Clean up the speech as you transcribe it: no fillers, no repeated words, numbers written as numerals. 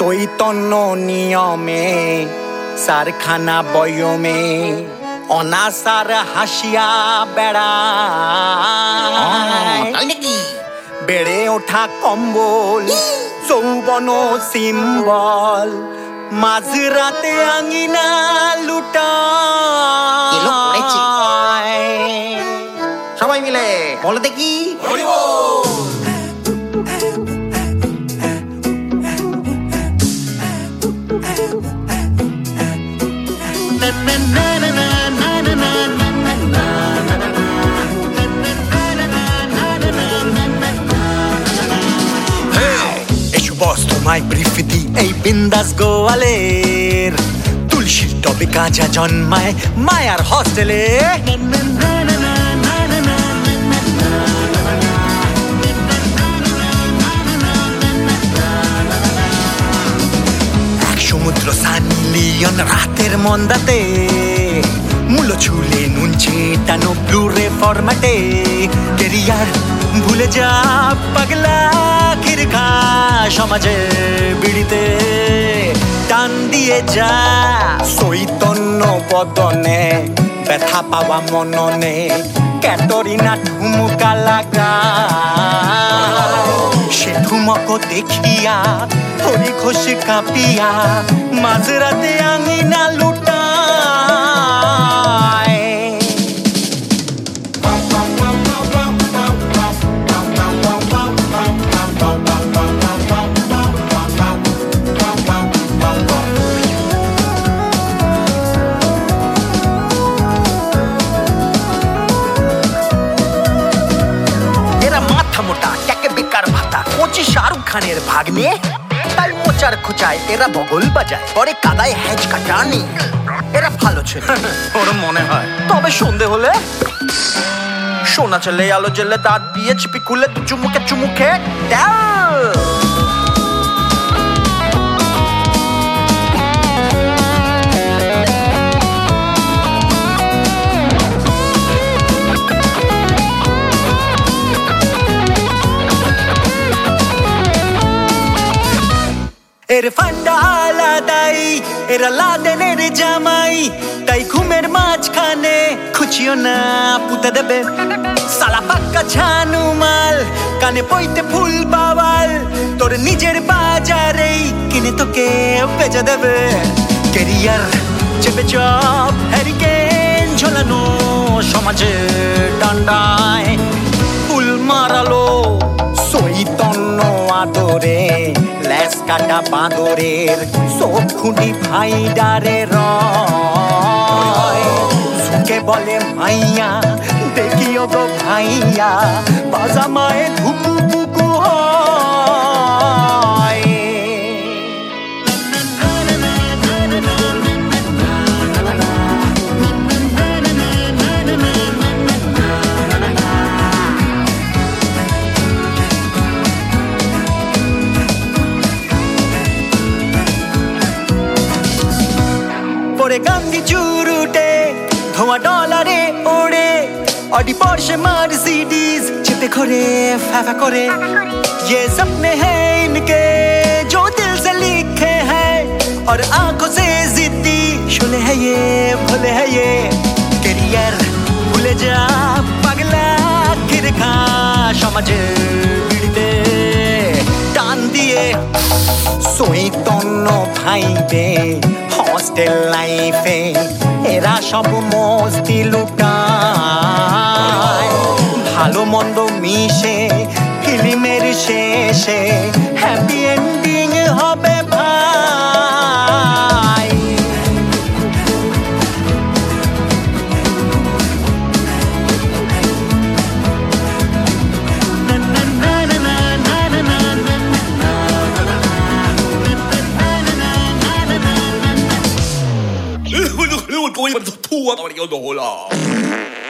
চৈতন্য নিয়মে সারখানা বয়মে অনাসার হাসিয়া বেড়ায় বেড়ে ওঠা কম্বল যৌবন সিম্বল মাঝরাতে আঙিনা লুটায় সবাই মিলে বলো দেখি তোমায় ব্রিফিতি এই বিন্দাস গোয়ালের তুলসীর টবে কাঁচা জন্মায় মায়ার হস্টেলে এক সমুদ্র সানি লিয়ন রাতের মন্দাতে মূলো ছুলে নুন ছিটানো ব্লুরে ফরম্যাটে কেরিয়ার ভুলে যা পাগলা কিরখা সমাজে বিড়িতে টান দিয়ে যা চৈতন্য বদনে ব্যথা পাওয়া মননে ক্যাটরিনা ঠুমুকা লাগা সে ঠুমক দেখিয়া হরি খুশি কাঁপিয়া মাঝরাতে আঙিনা লুটা শাহরুখ খানের ভাগ্নে তাই মোচার খোঁচায় এরা বগল বাজায় পরে কাদায় হ্যাজ কাটানি এরা ভালো ছেলে ওর মনে হয় তবে সন্ধে হলে সোনা চলে আলো জ্বলে দাঁত দিয়ে চিপি খুলে চুমুকে চুমুকে এর ফান্ডা আলাদাই এরা লাদেনের জামাই তাই ঘুমের মাঝখানে খুঁচিও না পুঁতে দেবে সালা পাক্কা ছানু মাল কানে পইতে ফুল বাওয়াল তোর নিজের বাজারেই কিনে তোকে বেচে দেবে কেরিয়ার চেপে চপ হ্যারিকেন ঝোলানো সমাজে ডান্ডায় ফুল মারালো চৈতন্য আদরে লেস কাটা বাঁদরের চোখ খুঁটি ফাইডারে রয় সুকে বলে মাইয়া দেখিও গো ভাইয়া বাজামায় ধুকু পুকু হয় পরে গান্ধী চুরুটে ধোয়া ডলারে ওড়ে অডি পর্শে মার্সিডিজ चिते खोरे फैफा खोरे ये सपने हैं इनके जो दिल से लिखे हैं और आंखों से जिद्दी शोले है ये भोले है ये कैरियर भूले जा पगला किरखा समाजे बिड़ते टान दिए চৈতন্য ভাইবে হস্টেল লাইফে এরা সব মস্তি লুটায় ভালো মন্দ মিশে ফিল্মের শেষে হ্যাপি এন্ডিং হবে ভাই 我突然吐啊！到底有多了？